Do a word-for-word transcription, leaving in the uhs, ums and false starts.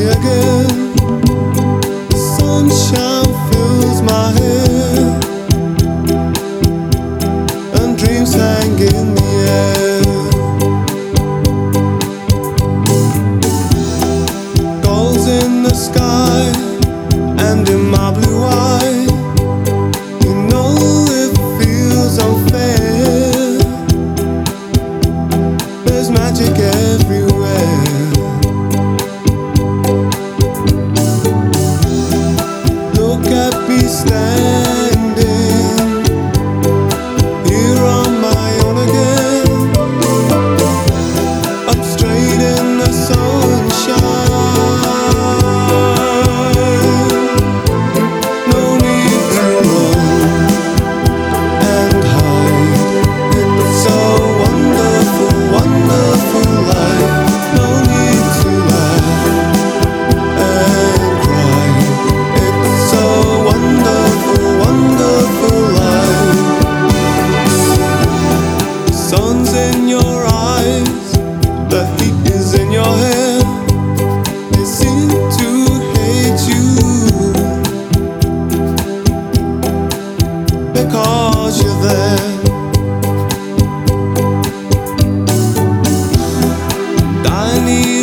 again. The sunshine fills my hair, and dreams hang in the air. Gulls in the sky and in my blue eye. You know it feels unfair. There's magic everywhere. Look at me standing here on my own again, up straight in the sunshine. No need to run and hide. It's a wonderful, wonderful life. No need to laugh and cry. It's a wonderful, wonderful life. The sun's in your eyes, the heat is in your hair. They seem to hate you because you're there. I need